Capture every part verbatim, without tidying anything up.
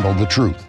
Tell the truth.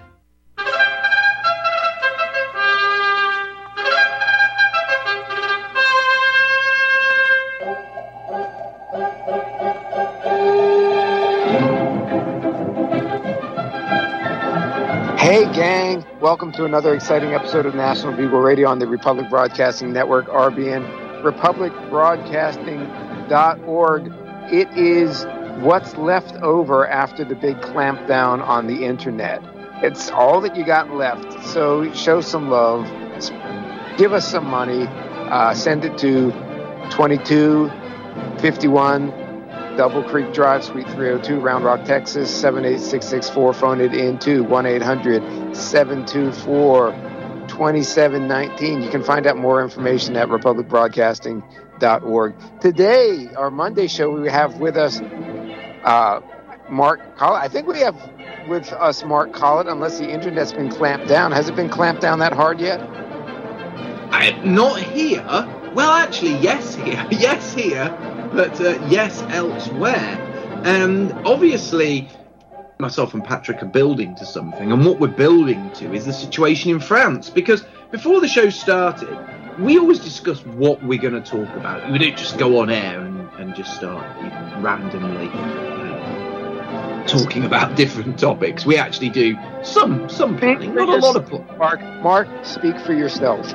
Hey gang, welcome to another exciting episode of National Bugle Radio on the Republic Broadcasting Network, R B N, republic broadcasting dot org. It is what's left over after the big clampdown on the internet. It's all that you got left, so show some love, give us some money, uh, send it to twenty-two fifty-one Double Creek Drive, Suite three oh two, Round Rock, Texas, seven eight six six four. Phone it in to one eight hundred seven two four two seven one nine. You can find out more information at republic broadcasting dot org. Today, our Monday show, we have with us uh, Mark Collett. I think we have with us Mark Collett, unless the internet's been clamped down. Has it been clamped down that hard yet? I, not here. Well, actually, yes, here. Yes, here. But uh, yes, elsewhere. And obviously, myself and Patrick are building to something. And what we're building to is the situation in France. Because before the show started, we always discuss what we're going to talk about. We don't just go on air and, and just start you know, randomly uh, talking about different topics. We actually do some some planning, not a lot of planning. Mark, Mark, speak for yourself.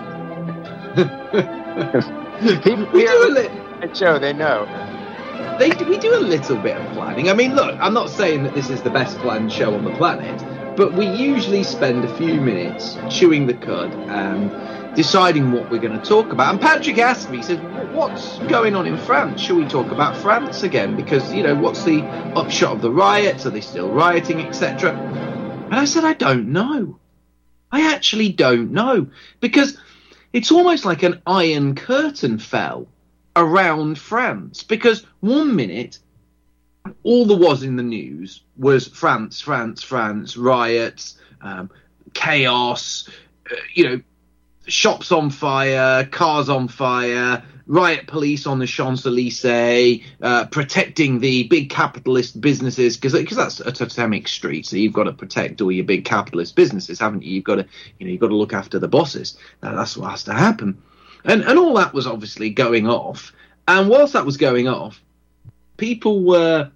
People we do a little. Show they know. They we do a little bit of planning. I mean, look, I'm not saying that this is the best planned show on the planet, but we usually spend a few minutes chewing the cud and deciding what we're going to talk about. And Patrick asked me, he said, what's going on in France? Shall we talk about France again? Because, you know, what's the upshot of the riots? Are they still rioting, et cetera? And I said, I don't know. I actually don't know. Because it's almost like an iron curtain fell around France, because one minute all there was in the news was France, France, France, riots, um, chaos, uh, you know, shops on fire, cars on fire, riot police on the Champs-Elysees, uh, protecting the big capitalist businesses, because because that's a totemic street, so you've got to protect all your big capitalist businesses, haven't you? You've got to, you know, you've got to look after the bosses. Now, that's what has to happen. And and all that was obviously going off. And whilst that was going off, people were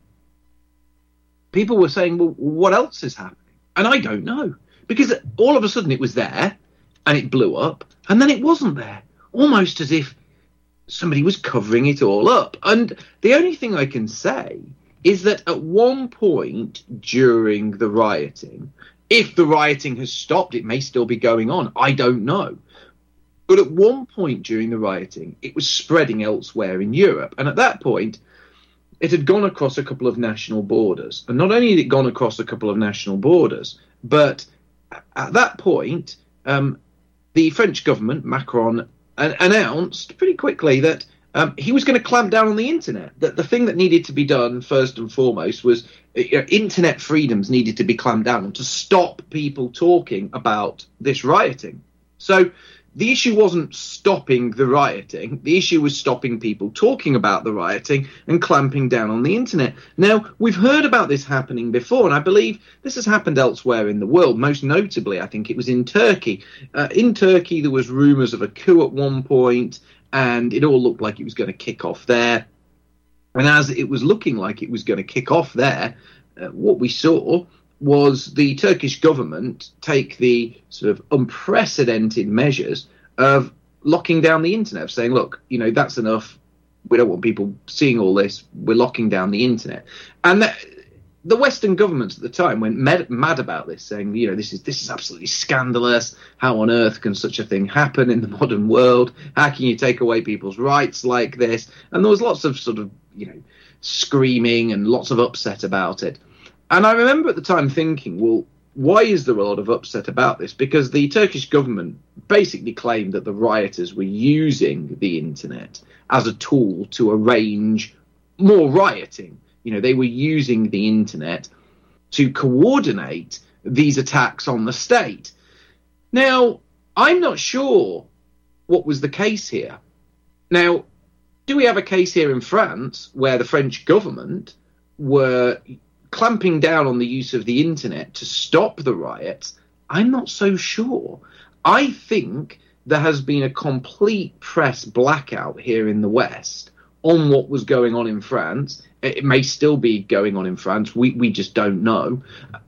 people were saying, well, what else is happening? And I don't know. Because all of a sudden it was there, and it blew up, and then it wasn't there. Almost as if somebody was covering it all up. And the only thing I can say is that at one point during the rioting, if the rioting has stopped, it may still be going on. I don't know. But at one point during the rioting, it was spreading elsewhere in Europe. And at that point, it had gone across a couple of national borders. And not only had it gone across a couple of national borders, but at that point, um, the French government, Macron, uh, announced pretty quickly that um, he was going to clamp down on the internet. That the thing that needed to be done first and foremost was you know, internet freedoms needed to be clamped down on to stop people talking about this rioting. So the issue wasn't stopping the rioting. The issue was stopping people talking about the rioting and clamping down on the internet. Now, we've heard about this happening before, and I believe this has happened elsewhere in the world. Most notably, I think it was in Turkey. Uh, in Turkey, there was rumours of a coup at one point, and it all looked like it was going to kick off there. And as it was looking like it was going to kick off there, uh, what we saw was the Turkish government take the sort of unprecedented measures of locking down the internet, saying, look, you know, that's enough. We don't want people seeing all this. We're locking down the internet. And that, the Western governments at the time went mad, mad about this, saying, you know, this is this is absolutely scandalous. How on earth can such a thing happen in the modern world? How can you take away people's rights like this? And there was lots of sort of, you know, screaming and lots of upset about it. And I remember at the time thinking, well, why is there a lot of upset about this? Because the Turkish government basically claimed that the rioters were using the internet as a tool to arrange more rioting. You know, they were using the internet to coordinate these attacks on the state. Now, I'm not sure what was the case here. Now, do we have a case here in France where the French government were clamping down on the use of the internet to stop the riots, I'm not so sure. I think there has been a complete press blackout here in the West on what was going on in France. It may still be going on in France. We, we just don't know.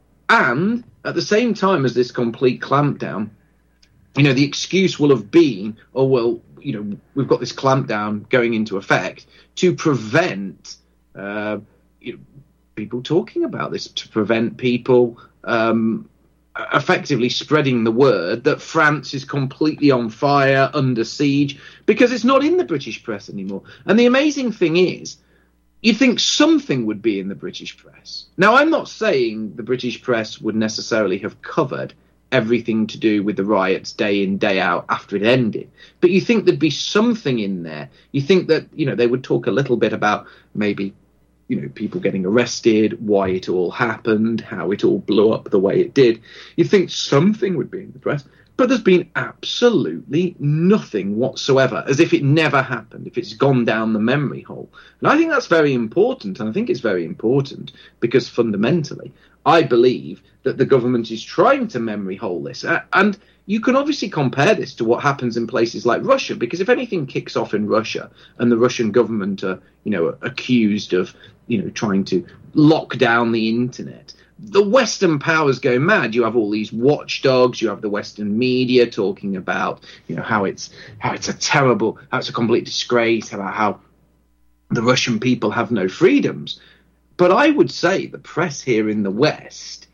And at the same time as this complete clampdown, you know, the excuse will have been, oh, well, you know, we've got this clampdown going into effect to prevent uh, you know, people talking about this, to prevent people um, effectively spreading the word that France is completely on fire, under siege, because it's not in the British press anymore. And the amazing thing is, you'd think something would be in the British press. Now, I'm not saying the British press would necessarily have covered everything to do with the riots day in, day out after it ended. But you think there'd be something in there. You think that, you know, they would talk a little bit about maybe, you know, people getting arrested, why it all happened, how it all blew up the way it did. You think something would be in the press. But there's been absolutely nothing whatsoever, as if it never happened, if it's gone down the memory hole. And I think that's very important, and I think it's very important because fundamentally, I believe that the government is trying to memory hole this. And you can obviously compare this to what happens in places like Russia, because if anything kicks off in Russia and the Russian government are, you know, accused of, you know, trying to lock down the internet, the Western powers go mad. You have all these watchdogs. You have the Western media talking about, you know, how it's how it's a terrible, how it's a complete disgrace, about how the Russian people have no freedoms. But I would say the press here in the West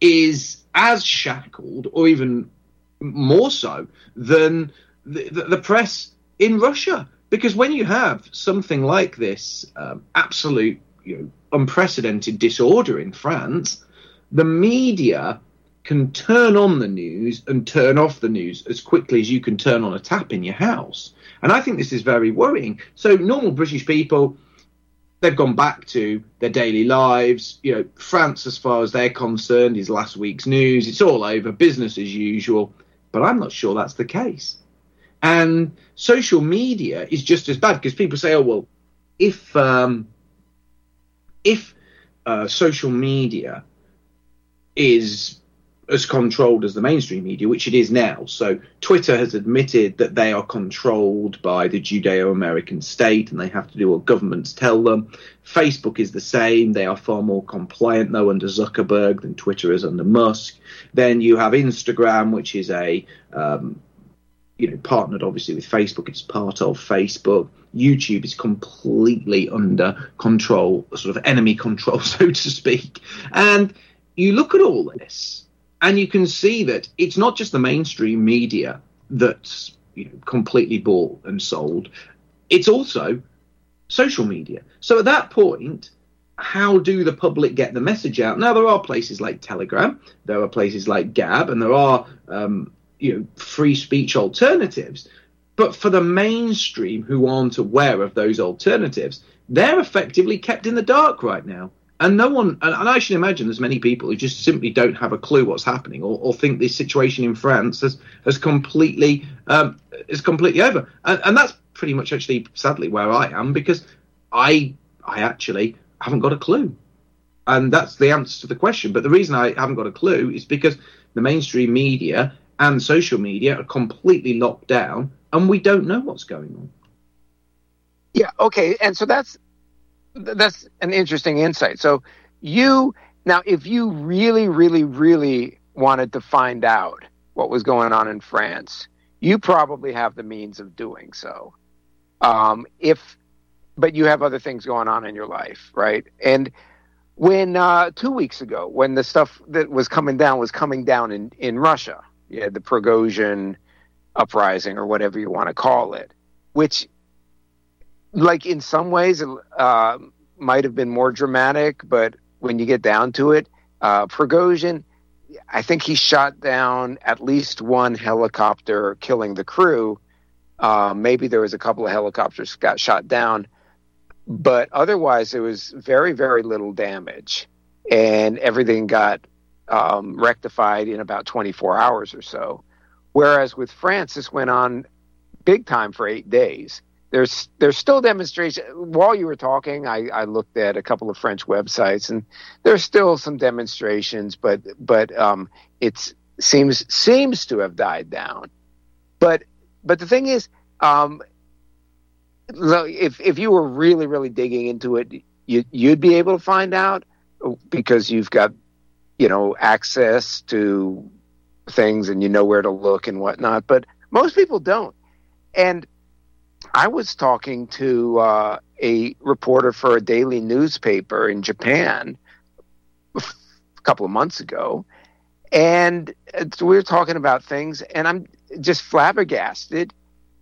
is as shackled, or even more so, than the, the, the press in Russia. Because when you have something like this um, absolute, you know, unprecedented disorder in France, the media can turn on the news and turn off the news as quickly as you can turn on a tap in your house. And I think this is very worrying. So normal British people, they've gone back to their daily lives. You know, France, as far as they're concerned, is last week's news. It's all over, business as usual. But I'm not sure that's the case. And social media is just as bad, because people say, oh, well, if um, if uh, social media is as controlled as the mainstream media, which it is now. So Twitter has admitted that they are controlled by the Judeo-American state and they have to do what governments tell them. Facebook is the same. They are far more compliant, though, under Zuckerberg than Twitter is under Musk. Then you have Instagram, which is a, um, you know, partnered obviously with Facebook. It's part of Facebook. YouTube is completely under control, sort of enemy control, so to speak. And you look at all this, and you can see that it's not just the mainstream media that's, you know, completely bought and sold. It's also social media. So at that point, how do the public get the message out? Now, there are places like Telegram, there are places like Gab, and there are um, you know, free speech alternatives. But for the mainstream who aren't aware of those alternatives, they're effectively kept in the dark right now. And no one, and, and I should imagine there's many people who just simply don't have a clue what's happening, or, or think this situation in France has, has completely um, is completely over. And, and that's pretty much actually, sadly, where I am, because I I actually haven't got a clue. And that's the answer to the question. But the reason I haven't got a clue is because the mainstream media and social media are completely locked down, and we don't know what's going on. Yeah, okay, and so that's that's an interesting insight. So you, now, if you really, really, really wanted to find out what was going on in France, you probably have the means of doing so. Um, if, but you have other things going on in your life, right? And when uh, two weeks ago, when the stuff that was coming down was coming down in, in Russia, you had the Prigozhin uprising, or whatever you want to call it, which, like, in some ways uh, might have been more dramatic, but when you get down to it, uh, Prigozhin, I think he shot down at least one helicopter, killing the crew. Uh, maybe there was a couple of helicopters got shot down, but otherwise there was very, very little damage, and everything got um, rectified in about twenty-four hours or so. Whereas with France, this went on big time for eight days. there's there's still demonstration. While you were talking, I, I looked at a couple of French websites, and there's still some demonstrations, but but um, it's seems seems to have died down. But but the thing is, um, if if you were really really digging into it, you you'd be able to find out, because you've got, you know, access to things and you know where to look and whatnot. But most people don't. And I was talking to uh, a reporter for a daily newspaper in Japan a couple of months ago, and we were talking about things, and I'm just flabbergasted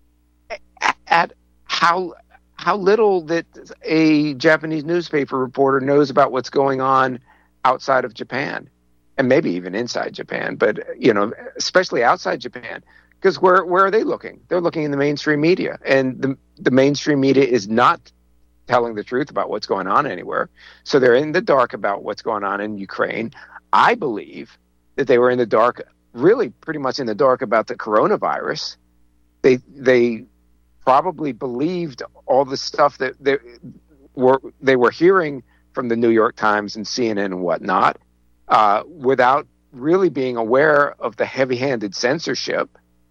at how how little that a Japanese newspaper reporter knows about what's going on outside of Japan, and maybe even inside Japan, but, you know, especially outside Japan. Because where where are they looking? They're looking in the mainstream media, and the the mainstream media is not telling the truth about what's going on anywhere. So they're in the dark about what's going on in Ukraine. I believe that they were in the dark, really pretty much in the dark, about the coronavirus. They they probably believed all the stuff that they were they were hearing from the New York Times and C N N and whatnot, uh, without really being aware of the heavy-handed censorship.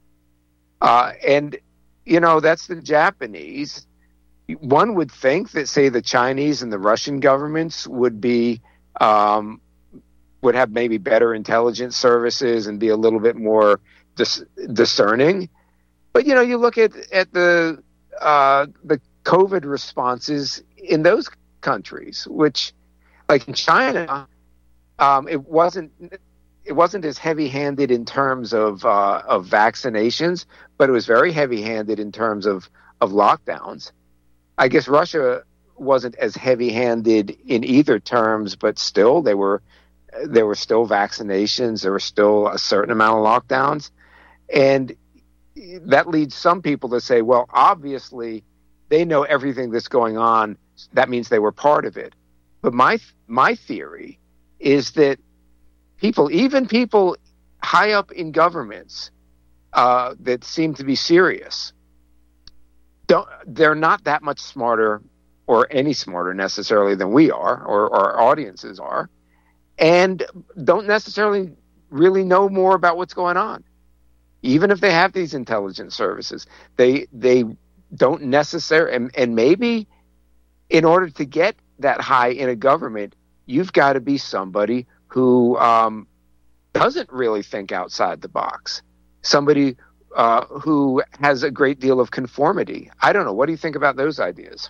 Uh, and, you know, that's the Japanese. One would think that, say, the Chinese and the Russian governments would be, um, would have maybe better intelligence services and be a little bit more dis- discerning. But, you know, you look at, at the, uh, the COVID responses in those countries, which, like in China, um, it wasn't, It wasn't as heavy-handed in terms of uh, of vaccinations, but it was very heavy-handed in terms of, of lockdowns. I guess Russia wasn't as heavy-handed in either terms, but still, they were there were still vaccinations. There were still a certain amount of lockdowns, and that leads some people to say, well, obviously, they know everything that's going on. That means they were part of it. But my my theory is that people, even people high up in governments uh, that seem to be serious, don't, they're not that much smarter or any smarter necessarily than we are, or our audiences are, and don't necessarily really know more about what's going on. Even if they have these intelligence services, they they don't necessarily, and, and maybe in order to get that high in a government, you've got to be somebody who um, doesn't really think outside the box, somebody uh, who has a great deal of conformity. I don't know. What do you think about those ideas?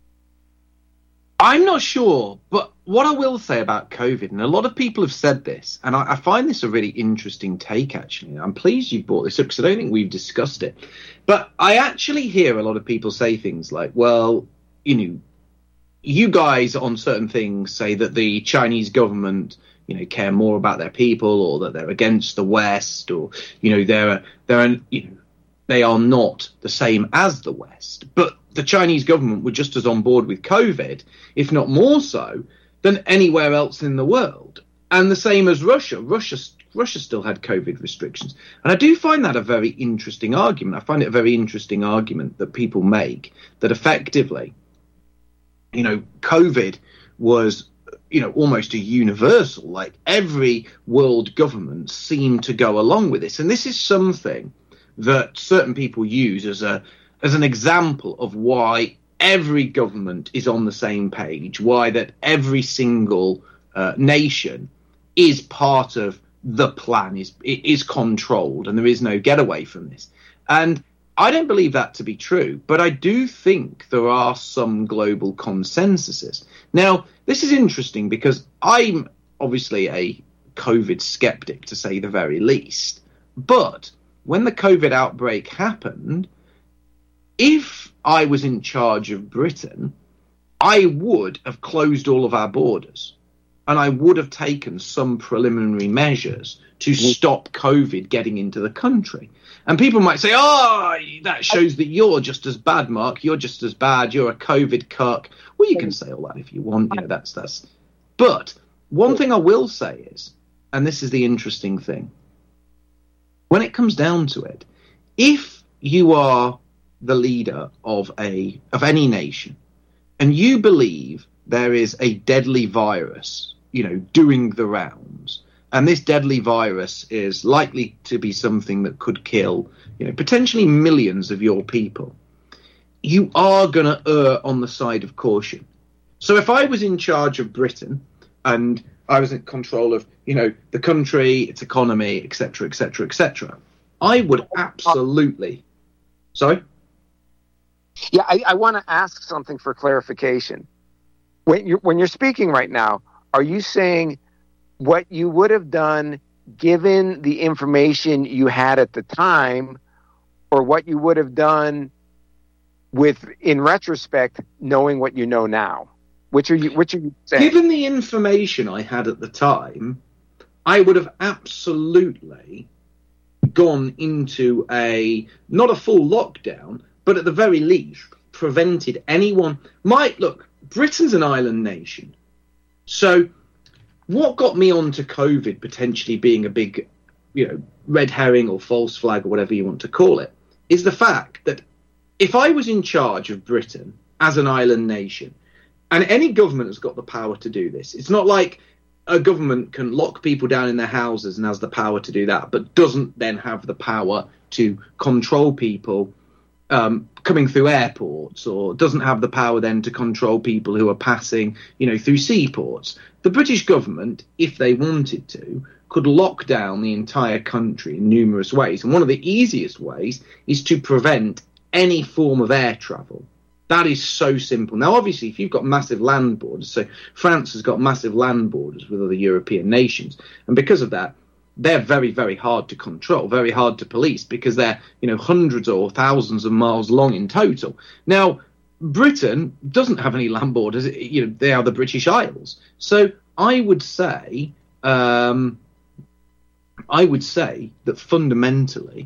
I'm not sure, but what I will say about COVID, and a lot of people have said this, and I, I find this a really interesting take, actually. I'm pleased you brought this up because I don't think we've discussed it. But I actually hear a lot of people say things like, well, you know, you guys on certain things say that the Chinese government, you know, care more about their people, or that they're against the West, or, you know, they're they're you know, they are not the same as the West. But the Chinese government were just as on board with COVID, if not more so, than anywhere else in the world. And the same as Russia. Russia Russia still had COVID restrictions. And I do find that a very interesting argument. I find it a very interesting argument that people make, that effectively, you know, COVID was, you know, almost a universal, like every world government seemed to go along with this. And this is something that certain people use as a as an example of why every government is on the same page, why that every single uh, nation is part of the plan, is is controlled, and there is no getaway from this. And I don't believe that to be true, but I do think there are some global consensuses. Now, this is interesting because I'm obviously a COVID skeptic, to say the very least. But when the COVID outbreak happened, if I was in charge of Britain, I would have closed all of our borders, and I would have taken some preliminary measures to stop COVID getting into the country. And people might say, oh, that shows that you're just as bad, Mark. You're just as bad. You're a COVID cuck. Well, you can say all that if you want. You know, that's that's. But one thing I will say is, and this is the interesting thing, when it comes down to it, if you are the leader of a of any nation, and you believe there is a deadly virus, you know, doing the rounds, and this deadly virus is likely to be something that could kill, you know, potentially millions of your people, you are going to err on the side of caution. So if I was in charge of Britain and I was in control of, you know, the country, its economy, et cetera, et cetera, et cetera, I would absolutely. Sorry? Yeah, I, I want to ask something for clarification. When you're, when you're speaking right now, are you saying what you would have done given the information you had at the time, or what you would have done with, in retrospect, knowing what you know now? Which are you, which are you saying? Given the information I had at the time, I would have absolutely gone into a, not a full lockdown, but at the very least prevented anyone. My, look, Britain's an island nation. So what got me onto COVID potentially being a big, you know, red herring or false flag or whatever you want to call it, is the fact that if I was in charge of Britain as an island nation, and any government has got the power to do this, it's not like a government can lock people down in their houses and has the power to do that, but doesn't then have the power to control people um, coming through airports, or doesn't have the power then to control people who are passing, you know, through seaports. The British government, if they wanted to, could lock down the entire country in numerous ways. And one of the easiest ways is to prevent any form of air travel. That is so simple. Now, obviously, if you've got massive land borders, so France has got massive land borders with other European nations, and because of that, they're very, very hard to control, very hard to police, because they're, you know, hundreds or thousands of miles long in total. Now, Britain doesn't have any land borders. You know, they are the British Isles. So I would say, um, I would say that fundamentally,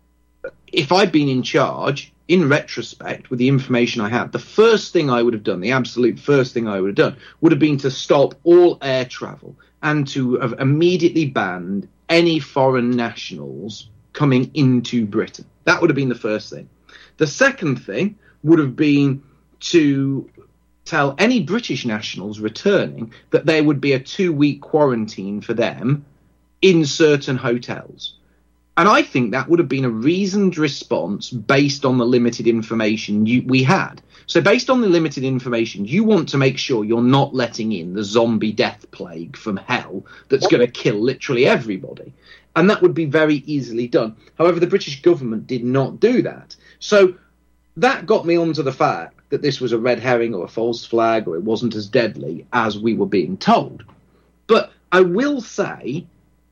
if I'd been in charge, in retrospect, with the information I had, the first thing I would have done, the absolute first thing I would have done, would have been to stop all air travel and to have immediately banned any foreign nationals coming into Britain. That would have been the first thing. The second thing would have been to tell any British nationals returning that there would be a two-week quarantine for them in certain hotels. And I think that would have been a reasoned response based on the limited information you, we had. So based on the limited information, you want to make sure you're not letting in the zombie death plague from hell that's going to kill literally everybody. And that would be very easily done. However, the British government did not do that. So that got me onto the fact that this was a red herring or a false flag, or it wasn't as deadly as we were being told. But I will say,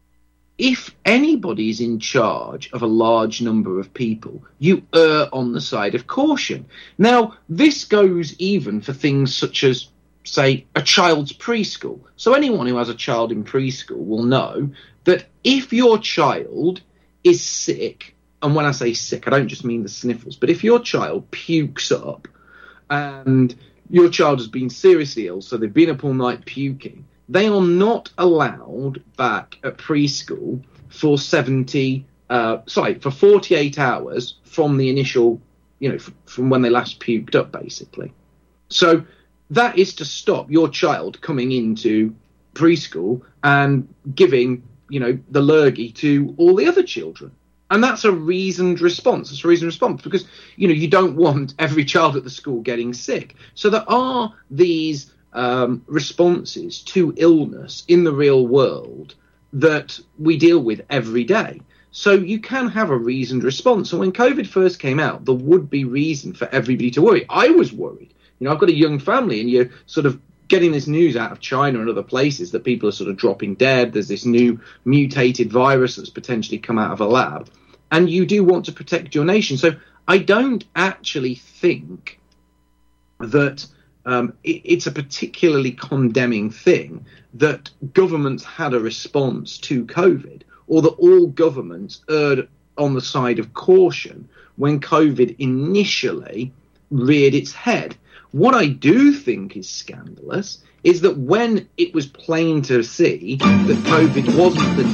if anybody is in charge of a large number of people, you err on the side of caution. Now, this goes even for things such as, say, a child's preschool. So anyone who has a child in preschool will know that if your child is sick, and when I say sick, I don't just mean the sniffles, but if your child pukes up and your child has been seriously ill, so they've been up all night puking, they are not allowed back at preschool for seventy, uh, sorry, for forty-eight hours from the initial, you know, f- from when they last puked up, basically. So that is to stop your child coming into preschool and giving, you know, the lurgy to all the other children. And that's a reasoned response. It's a reasoned response because, you know, you don't want every child at the school getting sick. So there are these Um, responses to illness in the real world that we deal with every day. So you can have a reasoned response. So when COVID first came out, there would be reason for everybody to worry. I was worried. You know, I've got a young family, and you're sort of getting this news out of China and other places that people are sort of dropping dead. There's this new mutated virus that's potentially come out of a lab. And you do want to protect your nation. So I don't actually think that Um, it, it's a particularly condemning thing that governments had a response to COVID, or that all governments erred on the side of caution when COVID initially reared its head. What I do think is scandalous is that when it was plain to see that COVID wasn't the...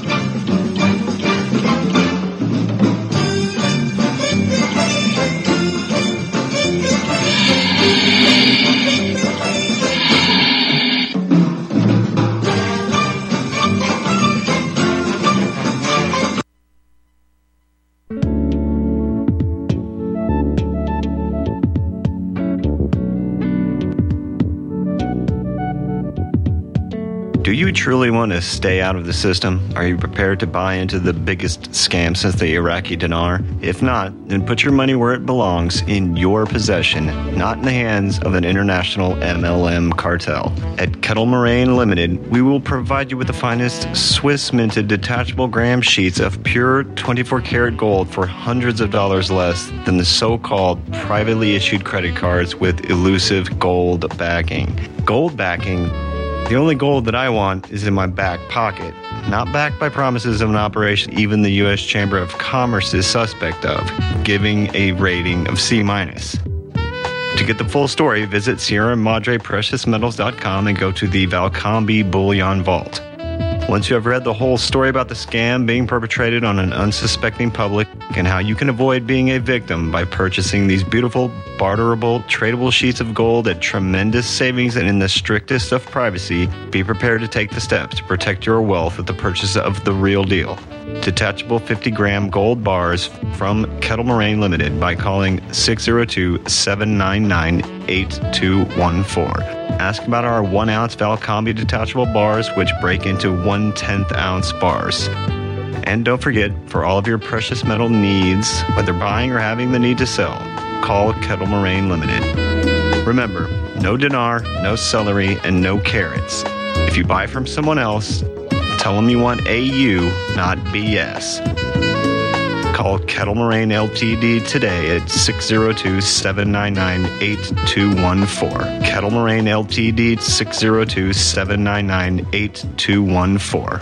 Do you truly want to stay out of the system? Are you prepared to buy into the biggest scam since the Iraqi dinar? If not, then put your money where it belongs, in your possession, not in the hands of an international M L M cartel. At Kettle Moraine Limited, we will provide you with the finest Swiss-minted detachable gram sheets of pure twenty-four karat gold for hundreds of dollars less than the so-called privately issued credit cards with elusive gold backing. Gold backing? The only gold that I want is in my back pocket, not backed by promises of an operation even the U S Chamber of Commerce is suspect of, giving a rating of C minus. To get the full story, visit Sierra Madre Precious Metals dot com and go to the Valcambi Bullion Vault. Once you have read the whole story about the scam being perpetrated on an unsuspecting public and how you can avoid being a victim by purchasing these beautiful, barterable, tradable sheets of gold at tremendous savings and in the strictest of privacy, be prepared to take the steps to protect your wealth with the purchase of the real deal. Detachable fifty gram gold bars from Kettle Moraine Limited by calling six oh two, seven nine nine, eight two one four. Ask about our one ounce Valcambi detachable bars, which break into one tenth ounce bars. And don't forget, for all of your precious metal needs, whether buying or having the need to sell, call Kettle Moraine Limited. Remember, no dinar, no celery, and no carrots. If you buy from someone else, tell them you want A U, not B S. Call Kettle Moraine Limited today at six oh two, seven nine nine, eight two one four. Kettle Moraine Limited, six oh two, seven nine nine, eight two one four.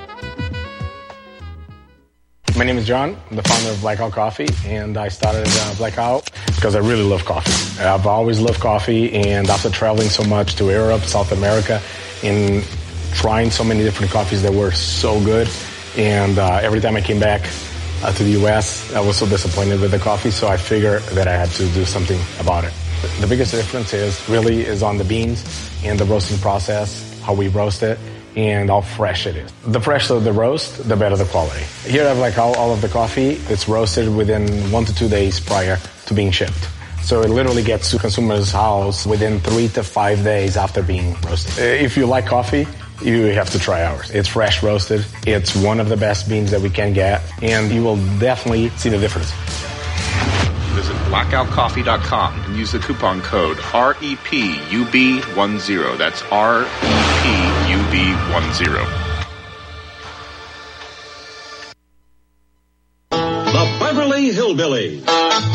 My name is John. I'm the founder of Blackout Coffee, and I started uh, Blackout because I really love coffee. I've always loved coffee, and after traveling so much to Europe, South America, and trying so many different coffees that were so good, and uh, every time I came back uh, to the U S, I was so disappointed with the coffee, so I figured that I had to do something about it. The biggest difference is really is on the beans and the roasting process, how we roast it, and how fresh it is. The fresher the roast, the better the quality. Here I have like all, all of the coffee. It's roasted within one to two days prior to being shipped. So it literally gets to consumers' house within three to five days after being roasted. If you like coffee, you have to try ours. It's fresh roasted. It's one of the best beans that we can get, and you will definitely see the difference. Visit blackout coffee dot com and use the coupon code R E P U B ten. That's R E P U B ten. The Beverly Hillbillies.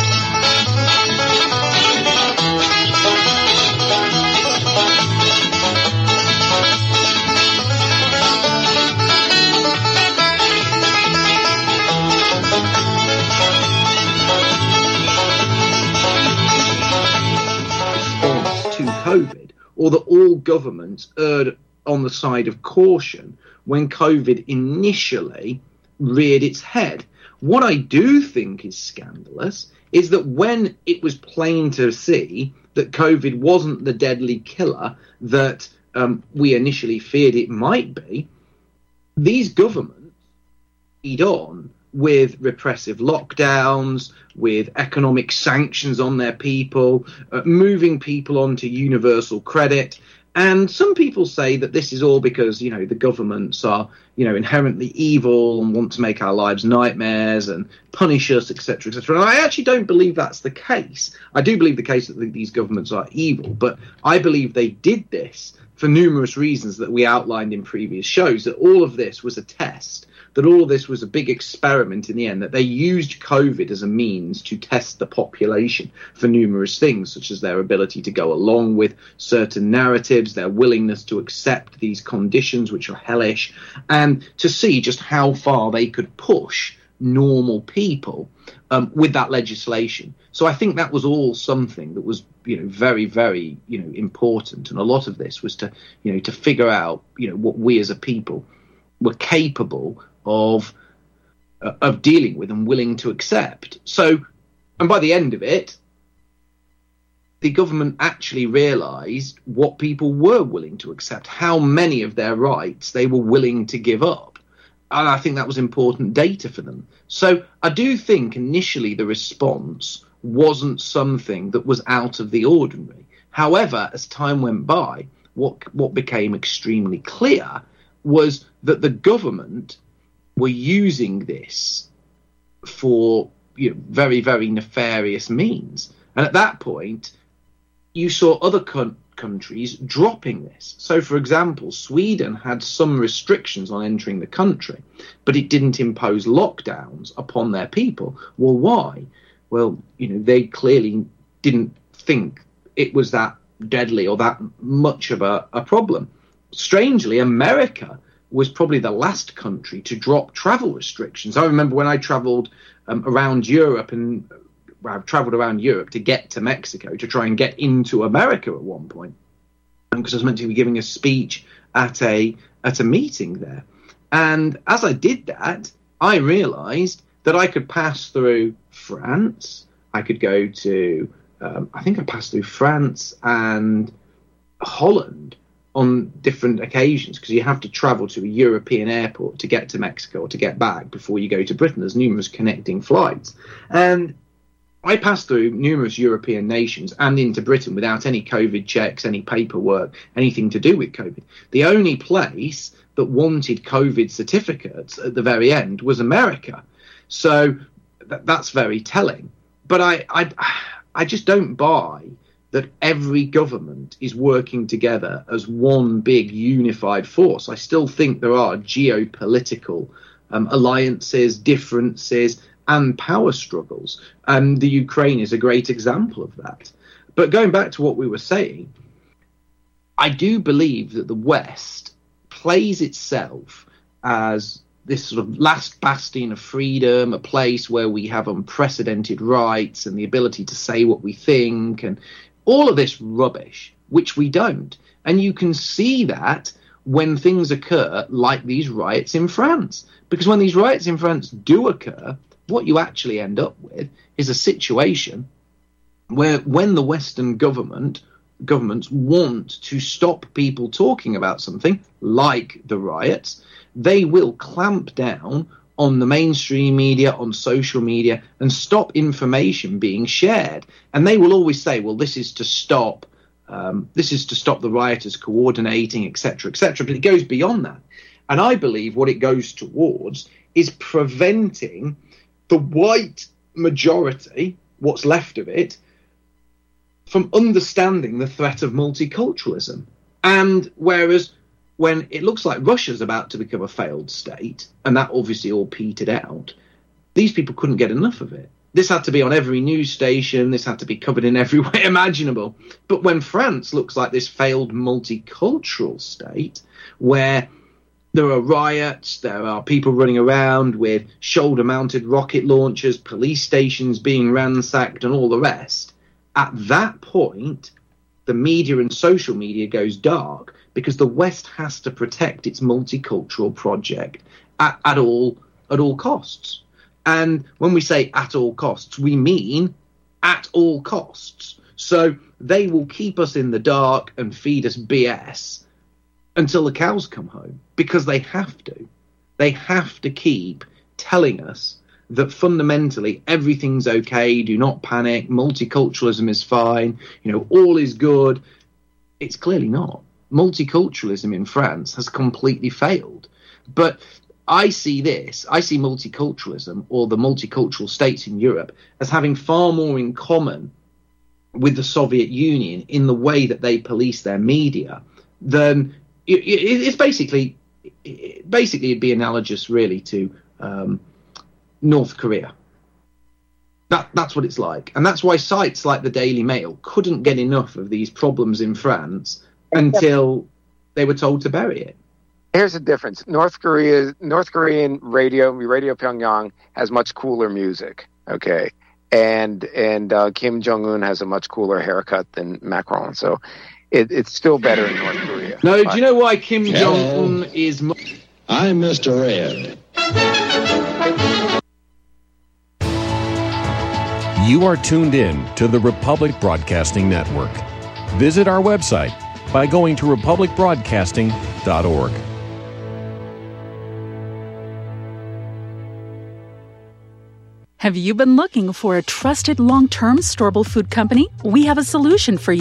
COVID, or that all governments erred on the side of caution when COVID initially reared its head. What I do think is scandalous is that when it was plain to see that COVID wasn't the deadly killer that um, we initially feared it might be, these governments lead on with repressive lockdowns, with economic sanctions on their people, uh, moving people onto universal credit. And some people say that this is all because, you know, the governments are, you know, inherently evil and want to make our lives nightmares and punish us, et cetera, et cetera. And I actually don't believe that's the case. I do believe the case that these governments are evil, but I believe they did this for numerous reasons that we outlined in previous shows, that all of this was a test, that all of this was a big experiment in the end, that they used COVID as a means to test the population for numerous things, such as their ability to go along with certain narratives, their willingness to accept these conditions, which are hellish, and to see just how far they could push normal people um, with that legislation. So I think that was all something that was, you know, very, very, you know, important. And a lot of this was to, you know, to figure out, you know, what we as a people were capable of uh, of dealing with and willing to accept. So, and by the end of it, the government actually realised what people were willing to accept, how many of their rights they were willing to give up. And I think that was important data for them. So I do think initially the response wasn't something that was out of the ordinary. However, as time went by, what what became extremely clear was that the government were using this for, you know, very, very nefarious means. And at that point, you saw other con- countries dropping this. So, for example, Sweden had some restrictions on entering the country, but it didn't impose lockdowns upon their people. Well, why? Well, you know, they clearly didn't think it was that deadly or that much of a, a problem. Strangely, America was probably the last country to drop travel restrictions. I remember when I traveled um, around Europe, and well, I've traveled around Europe to get to Mexico to try and get into America at one point, because I was meant to be giving a speech at a at a meeting there. And as I did that, I realized that I could pass through France. I could go to, um, I think I passed through France and Holland on different occasions, because you have to travel to a European airport to get to Mexico or to get back before you go to Britain. There's numerous connecting flights. And I passed through numerous European nations and into Britain without any COVID checks, any paperwork, anything to do with COVID. The only place that wanted COVID certificates at the very end was America. So th- that's very telling. But I, I, I just don't buy that every government is working together as one big unified force. I still think there are geopolitical um, alliances, differences, and power struggles. And the Ukraine is a great example of that. But going back to what we were saying, I do believe that the West plays itself as this sort of last bastion of freedom, a place where we have unprecedented rights and the ability to say what we think, and all of this rubbish, which we don't. And you can see that when things occur like these riots in France. Because when these riots in France do occur, what you actually end up with is a situation where when the Western government governments want to stop people talking about something like the riots, they will clamp down on the mainstream media, on social media, and stop information being shared. And they will always say, well, this is to stop um, this is to stop the rioters coordinating, et cetera, et cetera. But it goes beyond that. And I believe what it goes towards is preventing the white majority, what's left of it, from understanding the threat of multiculturalism. And whereas when it looks like Russia's about to become a failed state, and that obviously all petered out, these people couldn't get enough of it. This had to be on every news station. This had to be covered in every way imaginable. But when France looks like this failed multicultural state, where there are riots, there are people running around with shoulder-mounted rocket launchers, police stations being ransacked, and all the rest, at that point, the media and social media goes dark, because the West has to protect its multicultural project at, at all at all costs. And when we say at all costs, we mean at all costs. So they will keep us in the dark and feed us B S until the cows come home, because they have to. They have to keep telling us that fundamentally everything's okay, do not panic, multiculturalism is fine, you know, all is good. It's clearly not. Multiculturalism in France has completely failed. But I see this, I see multiculturalism, or the multicultural states in Europe, as having far more in common with the Soviet Union in the way that they police their media than it, it, it's basically, it, basically it'd be analogous really to um, North Korea. That, that's what it's like. And that's why sites like the Daily Mail couldn't get enough of these problems in France until they were told to bury it. Here's the difference. North Korea, North Korean radio, Radio Pyongyang has much cooler music, okay? And and uh, Kim Jong-un has a much cooler haircut than Macron. So it, it's still better in North Korea. No, but, do you know why Kim Jong-un is... Mo- I'm Mister Red. You are tuned in to the Republic Broadcasting Network. Visit our website by going to republic broadcasting dot org. Have you been looking for a trusted long-term storable food company? We have a solution for you.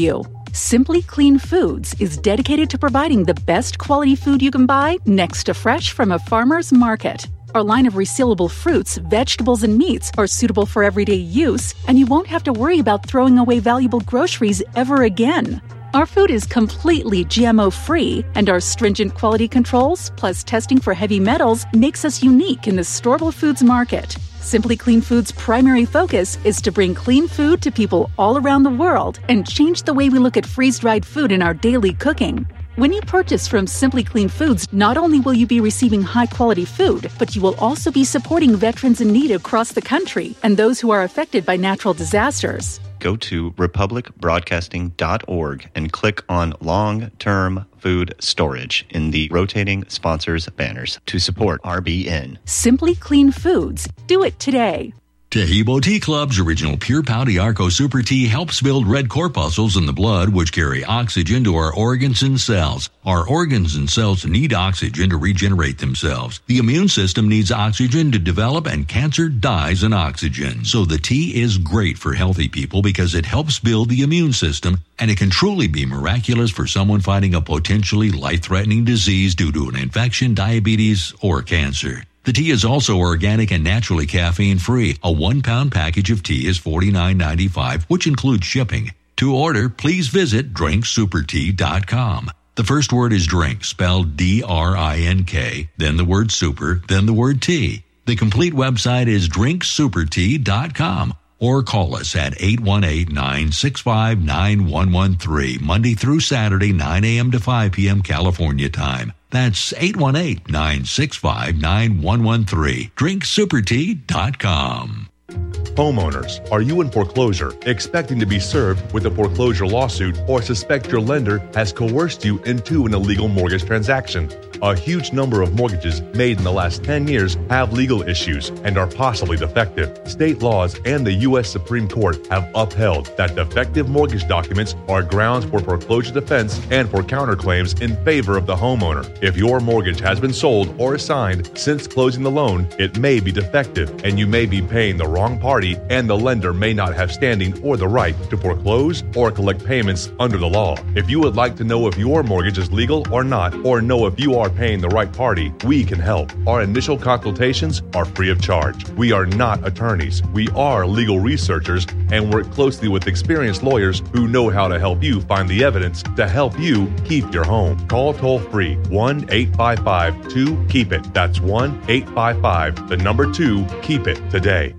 Simply Clean Foods is dedicated to providing the best quality food you can buy next to fresh from a farmer's market. Our line of resealable fruits, vegetables, and meats are suitable for everyday use, and you won't have to worry about throwing away valuable groceries ever again. Our food is completely G M O-free, and our stringent quality controls, plus testing for heavy metals, makes us unique in the storable foods market. Simply Clean Foods' primary focus is to bring clean food to people all around the world and change the way we look at freeze-dried food in our daily cooking. When you purchase from Simply Clean Foods, not only will you be receiving high-quality food, but you will also be supporting veterans in need across the country and those who are affected by natural disasters. Go to republic broadcasting dot org and click on long-term food storage in the rotating sponsors banners to support R B N. Simply Clean Foods. Do it today. Tahibo Tea Club's original Pure Pau D'Arco Super Tea helps build red corpuscles in the blood, which carry oxygen to our organs and cells. Our organs and cells need oxygen to regenerate themselves. The immune system needs oxygen to develop, and cancer dies in oxygen. So the tea is great for healthy people because it helps build the immune system, and it can truly be miraculous for someone fighting a potentially life-threatening disease due to an infection, diabetes, or cancer. The tea is also organic and naturally caffeine-free. A one-pound package of tea is forty-nine ninety-five, which includes shipping. To order, please visit drink super tea dot com. The first word is drink, spelled D R I N K, then the word super, then the word tea. The complete website is drink super tea dot com. Or call us at eight one eight, nine six five, nine one one three, Monday through Saturday, nine a.m. to five p.m. California time. That's eight one eight, nine six five, nine one one three. drink super tea dot com. Homeowners, are you in foreclosure, expecting to be served with a foreclosure lawsuit, or suspect your lender has coerced you into an illegal mortgage transaction? A huge number of mortgages made in the last ten years have legal issues and are possibly defective. State laws and the U S Supreme Court have upheld that defective mortgage documents are grounds for foreclosure defense and for counterclaims in favor of the homeowner. If your mortgage has been sold or assigned since closing the loan, it may be defective, and you may be paying the wrong party, and the lender may not have standing or the right to foreclose or collect payments under the law. If you would like to know if your mortgage is legal or not, or know if you are paying the right party, we can help. Our initial consultations are free of charge. We are not attorneys. We are legal researchers and work closely with experienced lawyers who know how to help you find the evidence to help you keep your home. Call toll free one eight five five two keep it. That's one eight five five, the number two, keep it today.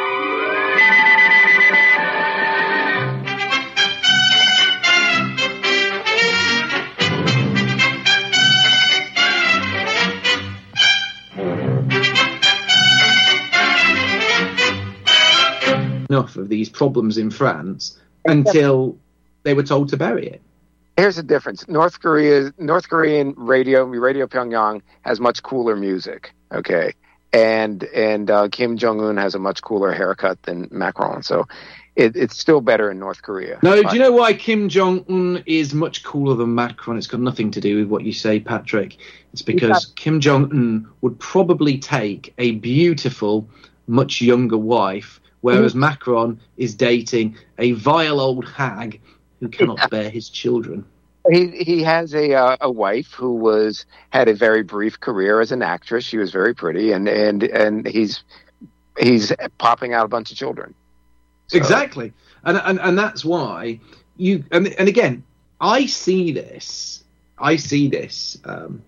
Enough of these problems in France until they were told to bury it. Here's the difference. North Korea, North Korean radio, Radio Pyongyang has much cooler music. Okay, and and uh, Kim Jong Un has a much cooler haircut than Macron. So it, it's still better in North Korea. No, but do you know why Kim Jong Un is much cooler than Macron? It's got nothing to do with what you say, Patrick. It's because yeah. Kim Jong Un would probably take a beautiful, much younger wife, whereas mm-hmm. Macron is dating a vile old hag who cannot bear his children. He he has a uh, a wife who was had a very brief career as an actress. She was very pretty, and and, and he's he's popping out a bunch of children. So. Exactly, and and and that's why you and and again, I see this. I see this um,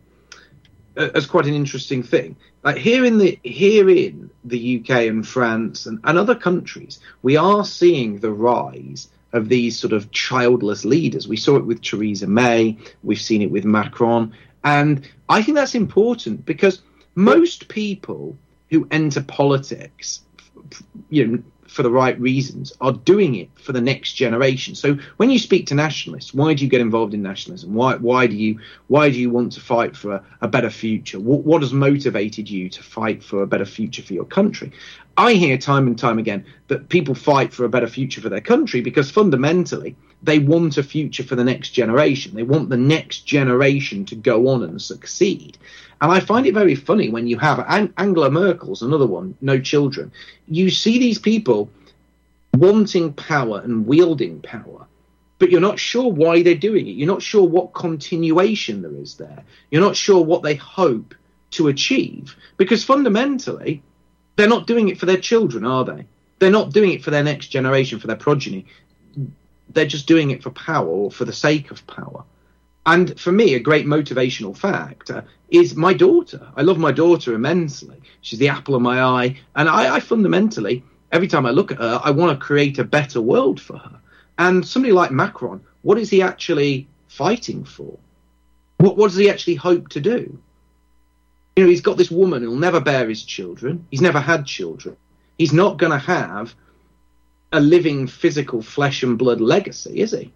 as quite an interesting thing. Like here in the here in the U K and France and, and other countries, we are seeing the rise of these sort of childless leaders. We saw it with Theresa May. We've seen it with Macron. And I think that's important because most people who enter politics, you know, for the right reasons, are doing it for the next generation. So when you speak to nationalists, why do you get involved in nationalism? Why why do you why do you want to fight for a, a better future? What, what has motivated you to fight for a better future for your country? I hear time and time again that people fight for a better future for their country because fundamentally they want a future for the next generation. They want the next generation to go on and succeed. And I find it very funny when you have Ang- Angela Merkel's another one, no children. You see these people wanting power and wielding power, but you're not sure why they're doing it. You're not sure what continuation there is there. You're not sure what they hope to achieve, because fundamentally, they're not doing it for their children, are they? They're not doing it for their next generation, for their progeny. They're just doing it for power or for the sake of power. And for me, a great motivational factor is my daughter. I love my daughter immensely. She's the apple of my eye. And I, I fundamentally, every time I look at her, I want to create a better world for her. And somebody like Macron, what is he actually fighting for? What, what does he actually hope to do? You know, he's got this woman who'll never bear his children. He's never had children. He's not going to have a living, physical, flesh and blood legacy, is he?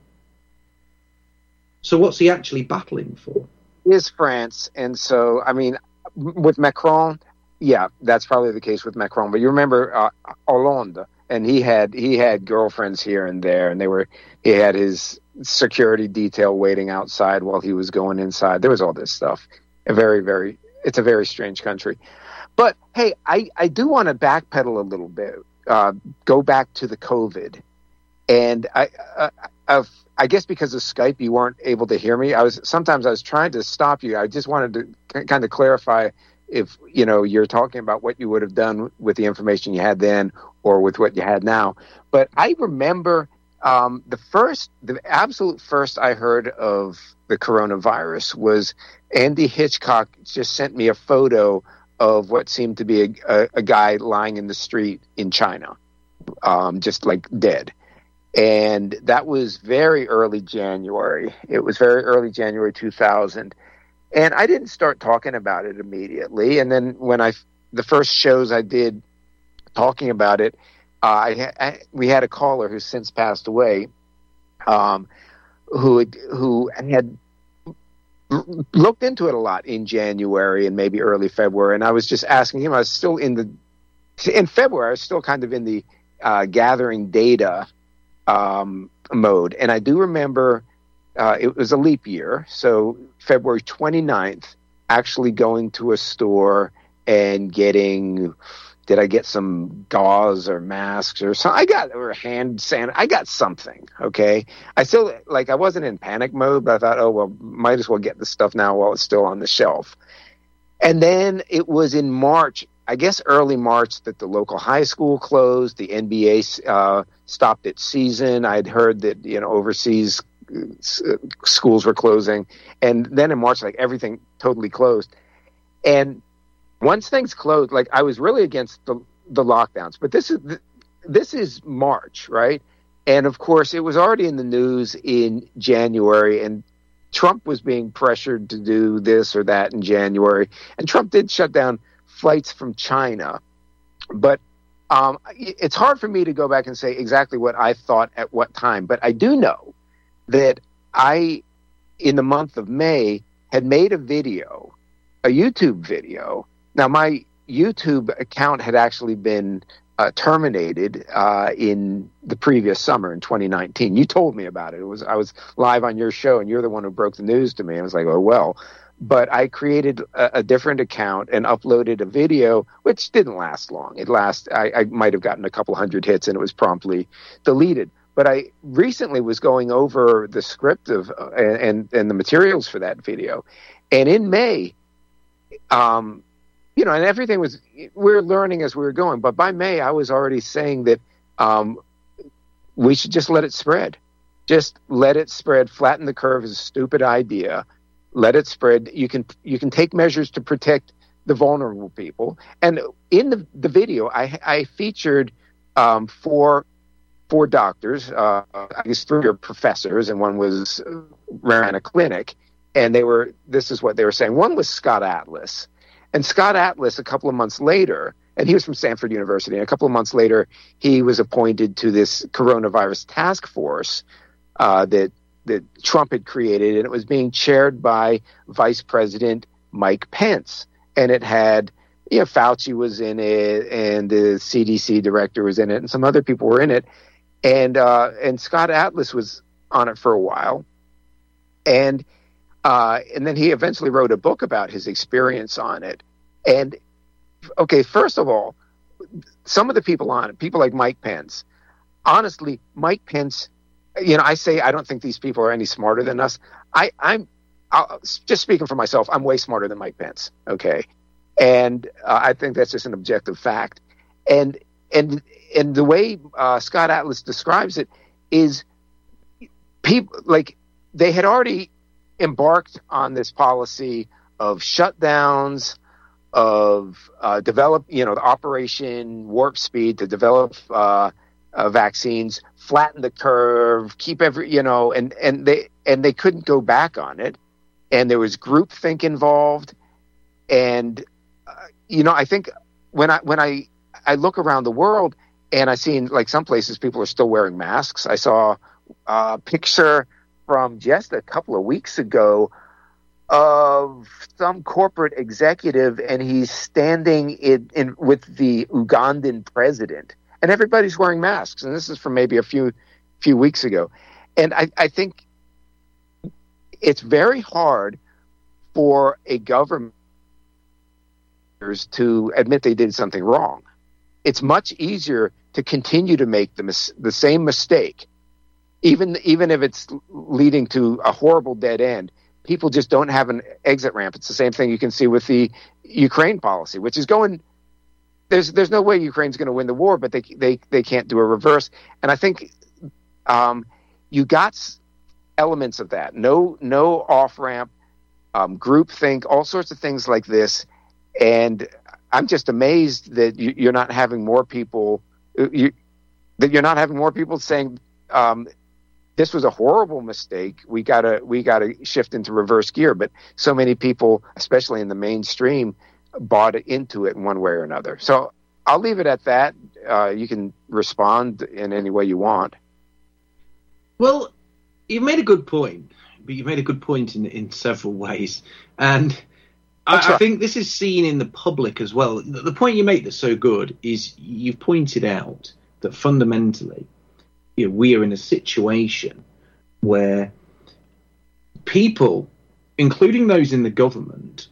So what's he actually battling for? Is France. And so, I mean, with Macron, yeah, that's probably the case with Macron. But you remember uh, Hollande, and he had he had girlfriends here and there, and they were he had his security detail waiting outside while he was going inside. There was all this stuff. A very, very, it's a very strange country. But hey, I, I do want to backpedal a little bit, uh, go back to the COVID. And I, uh, I've, I guess because of Skype, you weren't able to hear me. I was sometimes I was trying to stop you. I just wanted to k- kind of clarify if, you know, you're talking about what you would have done with the information you had then or with what you had now. But I remember um, the first, the absolute first I heard of the coronavirus was Andy Hitchcock just sent me a photo of what seemed to be a, a, a guy lying in the street in China, um, just like dead. And that was very early January. It was very early January two thousand. And I didn't start talking about it immediately. And then when I, the first shows I did talking about it, uh, I, I we had a caller who's since passed away, um, who had, who had looked into it a lot in January and maybe early February. And I was just asking him, I was still in the, in February, I was still kind of in the uh, gathering data um, mode. And I do remember uh, it was a leap year. So February twenty-ninth, actually going to a store and getting, did I get some gauze or masks or something? I got, or hand sand. I got something. Okay. I still, like, I wasn't in panic mode, but I thought, oh, well, might as well get the stuff now while it's still on the shelf. And then it was in March, I guess early March, that the local high school closed. The N B A uh, stopped its season. I'd heard that, you know, overseas uh, schools were closing. And then in March, like, everything totally closed. And once things closed, like, I was really against the, the lockdowns. But this is this is March, right? And, of course, it was already in the news in January, and Trump was being pressured to do this or that in January. And Trump did shut down flights from China. But um, it's hard for me to go back and say exactly what I thought at what time. But I do know that I, in the month of May, had made a video, a YouTube video. Now, my YouTube account had actually been uh, terminated uh, in the previous summer in twenty nineteen. You told me about it. It was I was live on your show, and you're the one who broke the news to me. I was like, oh, well. But I created a, a different account and uploaded a video, which didn't last long. It last I, I might have gotten a couple hundred hits, and it was promptly deleted. But I recently was going over the script of uh, and and the materials for that video, and in May, um, you know, and everything was we we're learning as we were going. But by May, I was already saying that um, we should just let it spread, just let it spread. Flatten the curve is a stupid idea. Let it spread. You can you can take measures to protect the vulnerable people. And in the the video, I I featured um, four. Four doctors, uh, I guess three are professors, and one was uh, ran a clinic. And they were, this is what they were saying. One was Scott Atlas. And Scott Atlas, a couple of months later, and he was from Stanford University, and a couple of months later, he was appointed to this coronavirus task force uh, that, that Trump had created, and it was being chaired by Vice President Mike Pence. And it had, you know, Fauci was in it, and the C D C director was in it, and some other people were in it. And uh, and Scott Atlas was on it for a while, and uh, and then he eventually wrote a book about his experience on it. And okay, first of all, some of the people on it, people like Mike Pence, honestly, Mike Pence you know, I say I don't think these people are any smarter than us. I, I'm I'll, just speaking for myself. I'm way smarter than Mike Pence. Okay, and uh, I think that's just an objective fact. And and and the way uh, Scott Atlas describes it is, people like they had already embarked on this policy of shutdowns, of uh, develop, you know, the Operation Warp Speed to develop uh, uh, vaccines, flatten the curve, keep every, you know, and, and they and they couldn't go back on it, and there was groupthink involved, and uh, you know, I think when I when I I look around the world and I see in like some places people are still wearing masks. I saw a picture from just a couple of weeks ago of some corporate executive, and he's standing in, in with the Ugandan president, and everybody's wearing masks. And this is from maybe a few few weeks ago. And I, I think it's very hard for a government to admit they did something wrong. It's much easier to continue to make the mis- the same mistake, even even if it's leading to a horrible dead end. People just don't have an exit ramp. It's the same thing you can see with the Ukraine policy, which is going. There's there's no way Ukraine's going to win the war, but they they they can't do a reverse. And I think um, you got elements of that. No no off ramp, um, groupthink, all sorts of things like this. And I'm just amazed that you, you're not having more people. You, that you're not having more people saying. Um, This was a horrible mistake. We gotta we gotta shift into reverse gear. But so many people, especially in the mainstream, bought into it in one way or another. So I'll leave it at that. Uh, you can respond in any way you want. Well, you've made a good point, but you've made a good point in in several ways, and I, I think this is seen in the public as well. The, the point you make that's so good is you've pointed out that fundamentally, you know, we are in a situation where people, including those in the government,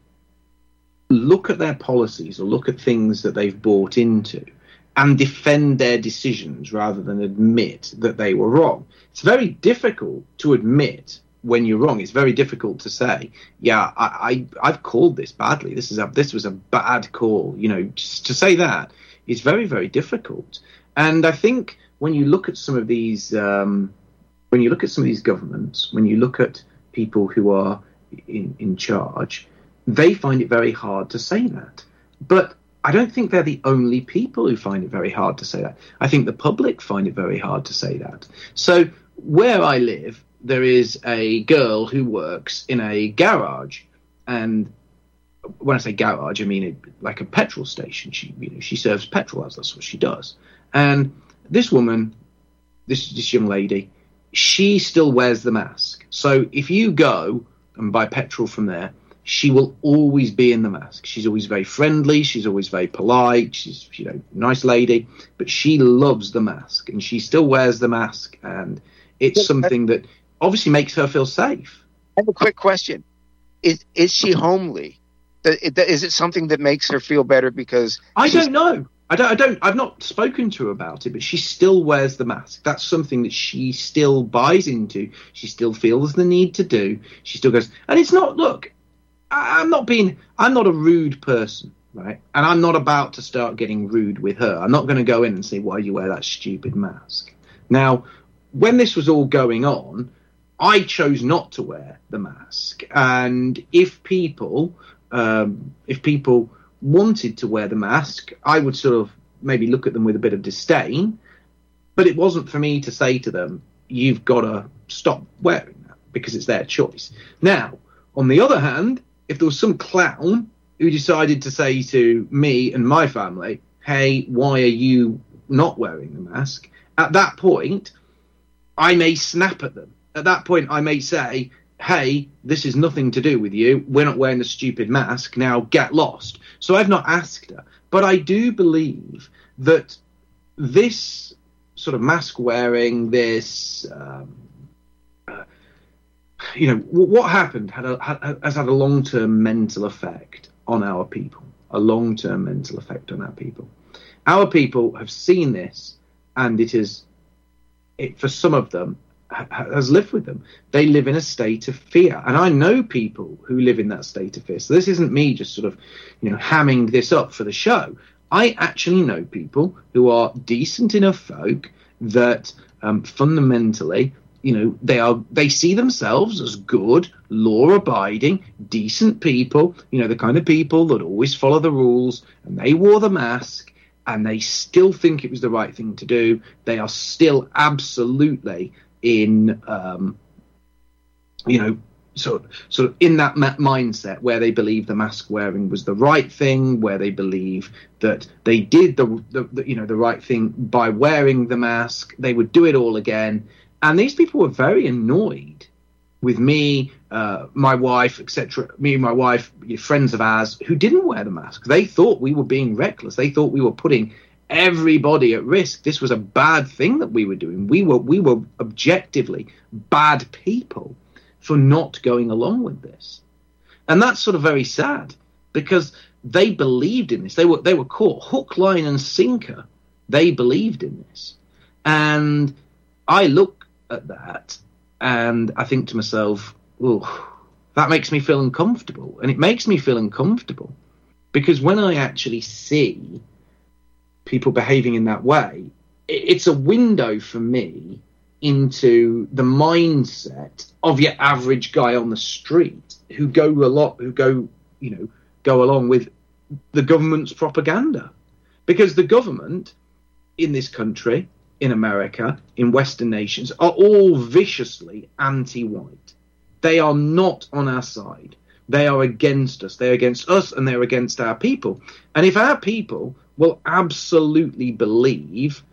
look at their policies or look at things that they've bought into and defend their decisions rather than admit that they were wrong. It's very difficult to admit when you're wrong. It's very difficult to say, yeah, I, I, I've called this badly. This is a, this was a bad call. You know, just to say that is very, very difficult. And I think when you look at some of these, um, when you look at some of these governments, when you look at people who are in, in charge, they find it very hard to say that. But I don't think they're the only people who find it very hard to say that. I think the public find it very hard to say that. So where I live, there is a girl who works in a garage, and when I say garage, I mean it, like a petrol station. She, you know, she serves petrol, as that's what she does. And this woman, this this young lady, she still wears the mask. So if you go and buy petrol from there, she will always be in the mask. She's always very friendly. She's always very polite. She's, you know, nice lady, but she loves the mask, and she still wears the mask. And it's something that obviously makes her feel safe. I have a quick question: Is is she homely? Is it something that makes her feel better? Because I don't know. I don't, I don't, I've not spoken to her about it, but she still wears the mask. That's something that she still buys into. She still feels the need to do. She still goes, and it's not, look, I, I'm not being, I'm not a rude person, right? And I'm not about to start getting rude with her. I'm not going to go in and say, why do you wear that stupid mask? Now, when this was all going on, I chose not to wear the mask. And if people, um, if people, wanted to wear the mask, I would sort of maybe look at them with a bit of disdain, but it wasn't for me to say to them, you've got to stop wearing that, because it's their choice. Now, on the other hand, if there was some clown who decided to say to me and my family, hey, why are you not wearing the mask? At that point, I may snap at them. At that point, I may say, hey, this is nothing to do with you. We're not wearing the stupid mask. Now get lost. So I've not asked her. But I do believe that this sort of mask wearing, this, um, uh, you know, w- what happened had a, had, has had a long-term mental effect on our people. A long-term mental effect on our people. Our people have seen this, and it is, it, for some of them, has lived with them. They live in a state of fear. And I know people who live in that state of fear. So this isn't me just sort of, you know, hamming this up for the show. I actually know people who are decent enough folk that um, fundamentally, you know, they are they see themselves as good, law-abiding, decent people, you know, the kind of people that always follow the rules, and they wore the mask, and they still think it was the right thing to do. They are still absolutely in, um, you know, sort of, sort of in that ma- mindset where they believe the mask wearing was the right thing, where they believe that they did the, the, the you know, the right thing by wearing the mask. They would do it all again. And these people were very annoyed with me, uh, my wife, et cetera, me and my wife, friends of ours, who didn't wear the mask. They thought we were being reckless. They thought we were putting everybody at risk. This was a bad thing that we were doing. We were we were objectively bad people for not going along with this. And that's sort of very sad, because they believed in this. They were they were caught hook, line, and sinker. They believed in this. And I look at that and I think to myself, oh, that makes me feel uncomfortable. And it makes me feel uncomfortable because when I actually see people behaving in that way, it's a window for me into the mindset of your average guy on the street who go a lot, who go, you know, go along with the government's propaganda. Because the government in this country, in America, in Western nations, are all viciously anti-white. They are not on our side. They are against us. They're against us and they're against our people. And if our people will absolutely believe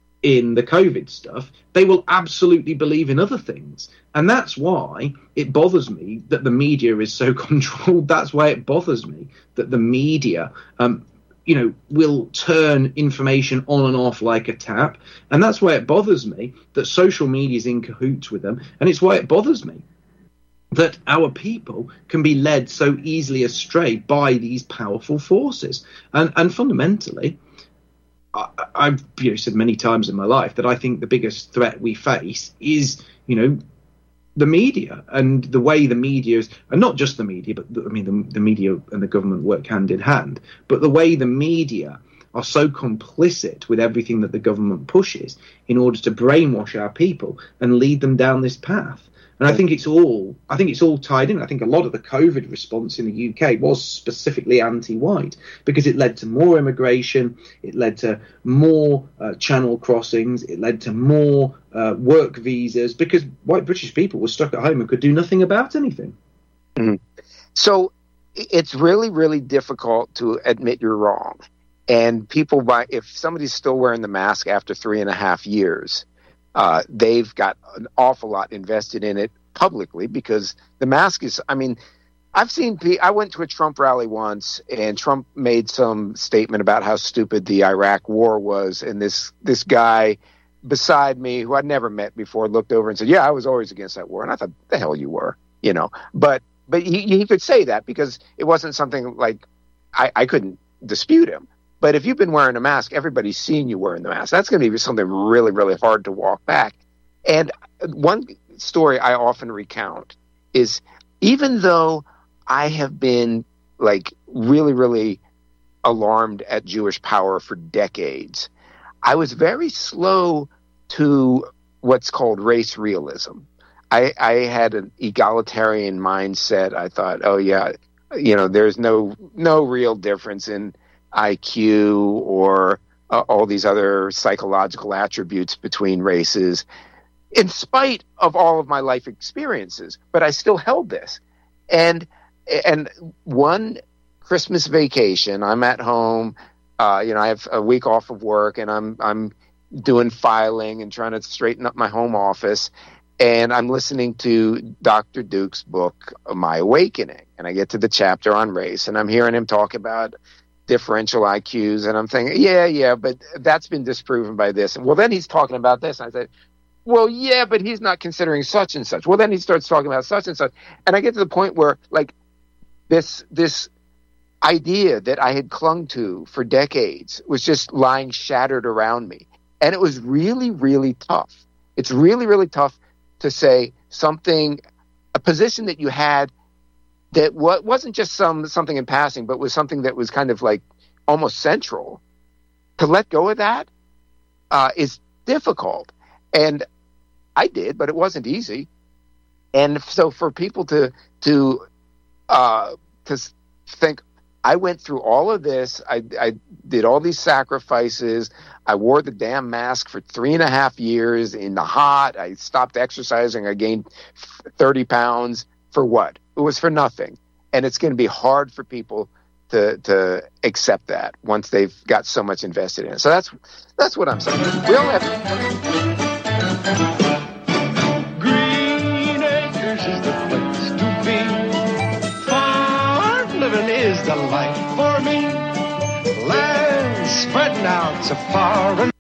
in the COVID stuff, they will absolutely believe in other things. And that's why it bothers me that the media is so controlled. That's why it bothers me that the media, um, you know, will turn information on and off like a tap. And that's why it bothers me that social media is in cahoots with them. And it's why it bothers me that our people can be led so easily astray by these powerful forces. And and fundamentally, I, I've you know, said many times in my life that I think the biggest threat we face is, you know, the media and the way the media is, and not just the media, but the, I mean, the, the media and the government work hand in hand, but the way the media are so complicit with everything that the government pushes in order to brainwash our people and lead them down this path. And I think it's all, I think it's all tied in. I think a lot of the COVID response in the U K was specifically anti-white because it led to more immigration, it led to more uh, channel crossings, it led to more uh, work visas because white British people were stuck at home and could do nothing about anything. Mm-hmm. So it's really, really difficult to admit you're wrong. And people, buy, if somebody's still wearing the mask after three and a half years, Uh, they've got an awful lot invested in it publicly because the mask is, I mean, I've seen, I went to a Trump rally once and Trump made some statement about how stupid the Iraq war was. And this, this guy beside me who I'd never met before looked over and said, yeah, I was always against that war. And I thought, the hell you were, you know, but, but he, he could say that because it wasn't something like I, I couldn't dispute him. But if you've been wearing a mask, everybody's seen you wearing the mask. That's going to be something really, really hard to walk back. And one story I often recount is even though I have been like really, really alarmed at Jewish power for decades, I was very slow to what's called race realism. I, I had an egalitarian mindset. I thought, oh, yeah, you know, there's no no real difference in I Q or uh, all these other psychological attributes between races, in spite of all of my life experiences. But I still held this. And and one Christmas vacation, I'm at home, uh, you know, I have a week off of work, and I'm I'm doing filing and trying to straighten up my home office. And I'm listening to Doctor Duke's book, My Awakening. And I get to the chapter on race, and I'm hearing him talk about differential I Qs, and I'm thinking, yeah, yeah, but that's been disproven by this. And well, then he's talking about this. And I said, well, yeah, but he's not considering such and such. Well, then he starts talking about such and such. And I get to the point where, like, this this idea that I had clung to for decades was just lying shattered around me. And it was really, really tough. It's really, really tough to say something, a position that you had that what wasn't just some something in passing, but was something that was kind of like almost central. To let go of that uh, is difficult, and I did, but it wasn't easy. And so for people to to uh, to think, I went through all of this, I, I did all these sacrifices, I wore the damn mask for three and a half years in the hot, I stopped exercising, I gained thirty pounds, for what? It was for nothing. And it's going to be hard for people to to accept that once they've got so much invested in it. So that's that's what I'm saying. We all have Green Acres is the place to be. Farm living is the life for me. Land spreading out so far and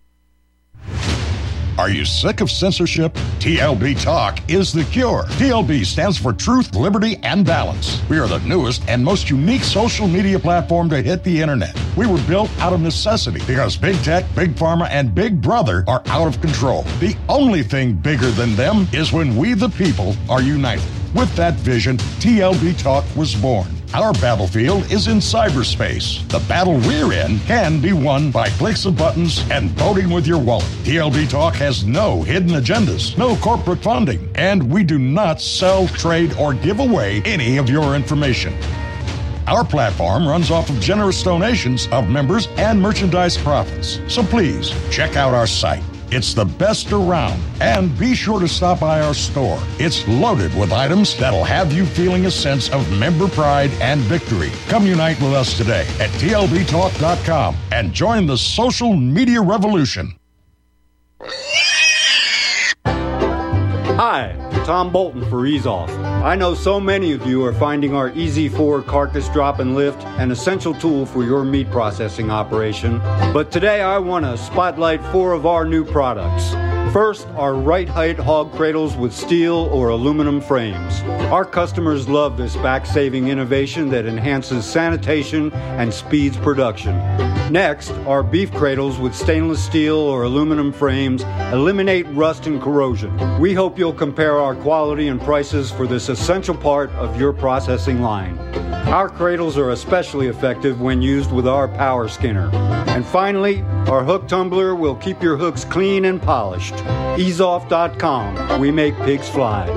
Are you sick of censorship? T L B Talk is the cure. T L B stands for Truth, Liberty, and Balance. We are the newest and most unique social media platform to hit the internet. We were built out of necessity because Big Tech, Big Pharma, and Big Brother are out of control. The only thing bigger than them is when we the people are united. With that vision, T L B Talk was born. Our battlefield is in cyberspace. The battle we're in can be won by clicks of buttons and voting with your wallet. T L B Talk has no hidden agendas, no corporate funding, and we do not sell, trade, or give away any of your information. Our platform runs off of generous donations of members and merchandise profits. So please, check out our site. It's the best around. And be sure to stop by our store. It's loaded with items that'll have you feeling a sense of member pride and victory. Come unite with us today at T L B talk dot com and join the social media revolution. Hi, Tom Bolton for Ease Off. I know so many of you are finding our Easy four carcass drop and lift an essential tool for your meat processing operation. But today I want to spotlight four of our new products. First, our right height hog cradles with steel or aluminum frames. Our customers love this back-saving innovation that enhances sanitation and speeds production. Next, our beef cradles with stainless steel or aluminum frames eliminate rust and corrosion. We hope you'll compare our quality and prices for this essential part of your processing line. Our cradles are especially effective when used with our power skinner. And finally, our hook tumbler will keep your hooks clean and polished. ease off dot com. We make pigs fly.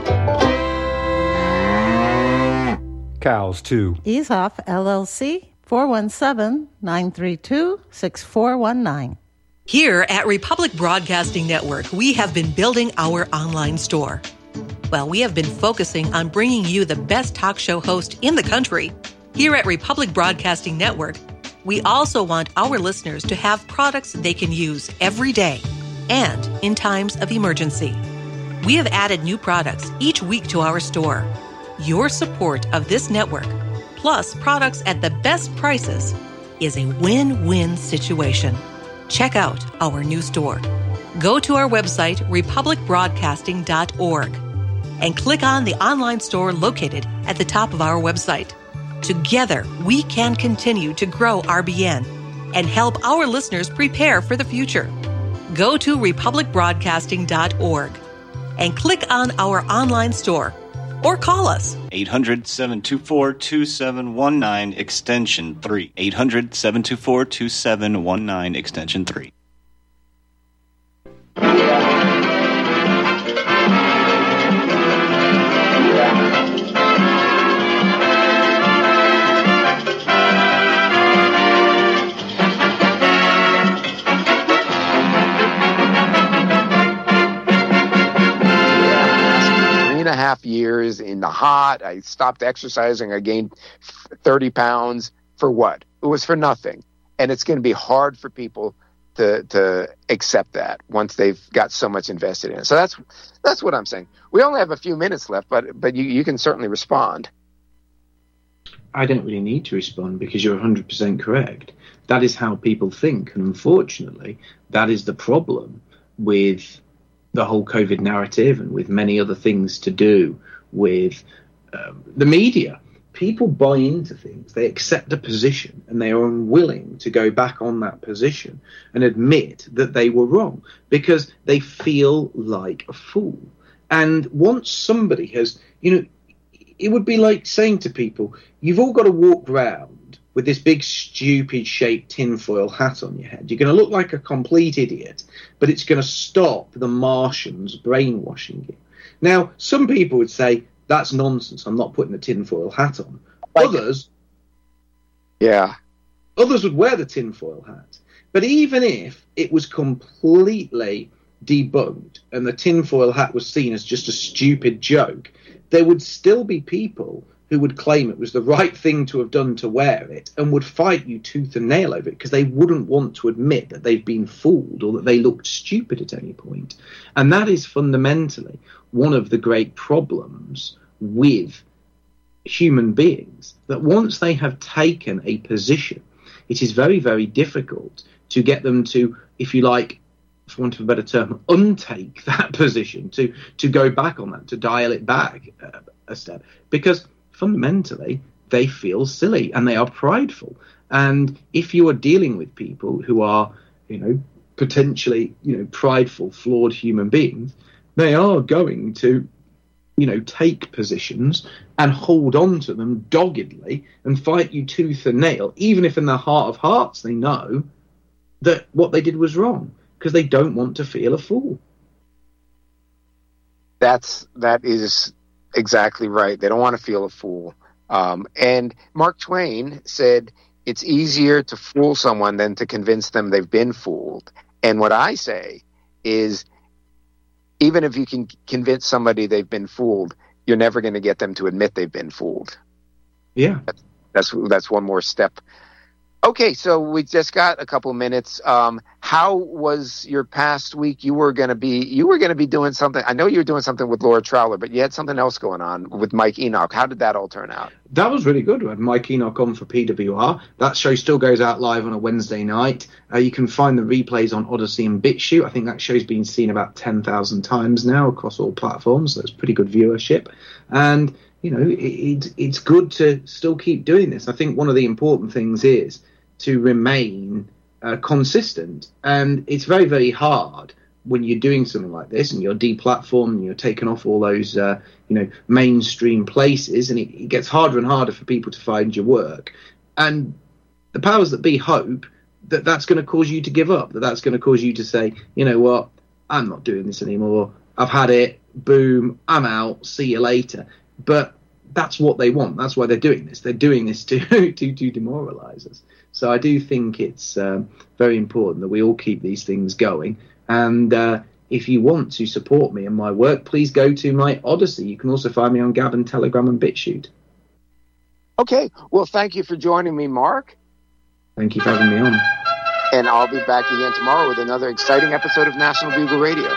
Cows, too. Ease Off, L L C, four one seven, nine three two, six four one nine. Here at Republic Broadcasting Network, we have been building our online store. Well, we have been focusing on bringing you the best talk show host in the country. Here at Republic Broadcasting Network, we also want our listeners to have products they can use every day and in times of emergency. We have added new products each week to our store. Your support of this network, plus products at the best prices, is a win-win situation. Check out our new store. Go to our website, republic broadcasting dot org, and click on the online store located at the top of our website. Together, we can continue to grow R B N and help our listeners prepare for the future. Go to republic broadcasting dot org and click on our online store or call us. eight hundred, seven two four, two seven one nine, extension three. eight hundred, seven two four, two seven one nine, extension three. And a half years in the hot, I stopped exercising, I gained thirty pounds, for what? It was for nothing. And it's going to be hard for people to to accept that once they've got so much invested in it. So that's that's what I'm saying. We only have a few minutes left, but but you, you can certainly respond. I don't really need to respond because you're one hundred percent correct. That is how people think, and unfortunately, that is the problem with the whole COVID narrative and with many other things to do with um, the media. People buy into things, they accept a position, and they are unwilling to go back on that position and admit that they were wrong because they feel like a fool. And once somebody has, you know, it would be like saying to people, you've all got to walk round with this big stupid shaped tinfoil hat on your head. You're going to look like a complete idiot, but it's going to stop the Martians brainwashing you. Now, some people would say, that's nonsense, I'm not putting the tinfoil hat on. Others, yeah, others would wear the tinfoil hat. But even if it was completely debunked and the tinfoil hat was seen as just a stupid joke, there would still be people who would claim it was the right thing to have done to wear it and would fight you tooth and nail over it because they wouldn't want to admit that they've been fooled or that they looked stupid at any point. And that is fundamentally one of the great problems with human beings, that once they have taken a position, it is very, very difficult to get them to, if you like, for want of a better term, untake that position, to to go back on that, to dial it back uh, a step, because fundamentally they feel silly and they are prideful. And if you are dealing with people who are, you know, potentially, you know, prideful, flawed human beings, they are going to, you know, take positions and hold on to them doggedly and fight you tooth and nail, even if in their heart of hearts they know that what they did was wrong, because they don't want to feel a fool. That's that is exactly right. They don't want to feel a fool. Um, and Mark Twain said, it's easier to fool someone than to convince them they've been fooled. And what I say is, even if you can convince somebody they've been fooled, you're never going to get them to admit they've been fooled. Yeah. That's, that's, that's one more step. Okay, so we just got a couple of minutes. Um, how was your past week? You were going to be you were going to be doing something. I know you were doing something with Laura Trowler, but you had something else going on with Mike Enoch. How did that all turn out? That was really good. We had Mike Enoch on for P W R. That show still goes out live on a Wednesday night. Uh, you can find the replays on Odyssey and BitChute. I think that show's been seen about ten thousand times now across all platforms. So it's pretty good viewership. And, you know, it, it, it's good to still keep doing this. I think one of the important things is to remain uh, consistent. And it's very, very hard when you're doing something like this and you're deplatformed and you're taking off all those, uh, you know, mainstream places, and it, it gets harder and harder for people to find your work. And the powers that be hope that that's going to cause you to give up, that that's going to cause you to say, you know what, I'm not doing this anymore. I've had it. Boom. I'm out. See you later. But that's what they want. That's why they're doing this. They're doing this to to, to demoralize us. So I do think it's um, very important that we all keep these things going. And uh, if you want to support me and my work, please go to my Odyssey. You can also find me on Gab and Telegram and BitChute. Okay. Well, thank you for joining me, Mark. Thank you for having me on. And I'll be back again tomorrow with another exciting episode of National Bugle Radio.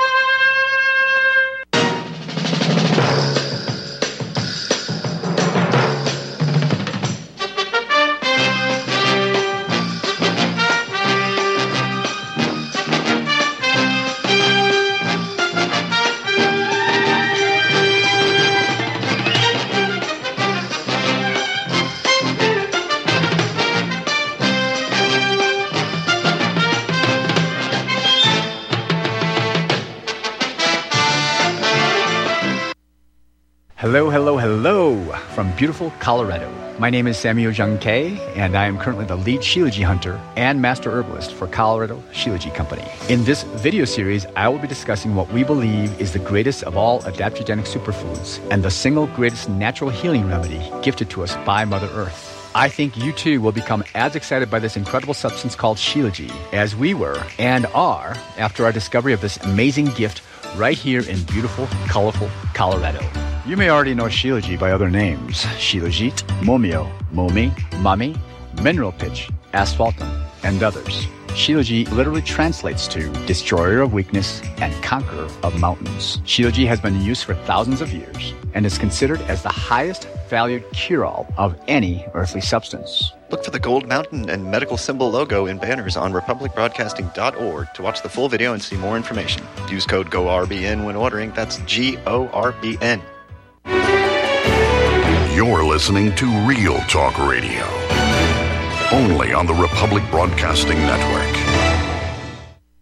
Hello, hello, hello from beautiful Colorado. My name is Samuel Jung Kei, and I am currently the lead Shilajit hunter and master herbalist for Colorado Shilajit Company. In this video series, I will be discussing what we believe is the greatest of all adaptogenic superfoods and the single greatest natural healing remedy gifted to us by Mother Earth. I think you too will become as excited by this incredible substance called Shilajit as we were and are after our discovery of this amazing gift right here in beautiful, colorful Colorado. You may already know Shilajit by other names: Shilajit, Momio, Momi, Mami, Mineral Pitch, Asphaltum, and others. Shilajit literally translates to destroyer of weakness and conqueror of mountains. Shilajit has been in use for thousands of years and is considered as the highest valued cure-all of any earthly substance. Look for the gold mountain and medical symbol logo in banners on republic broadcasting dot org to watch the full video and see more information. Use code G O R B N when ordering. That's G O R B N. You're listening to Real Talk Radio, only on the Republic Broadcasting Network.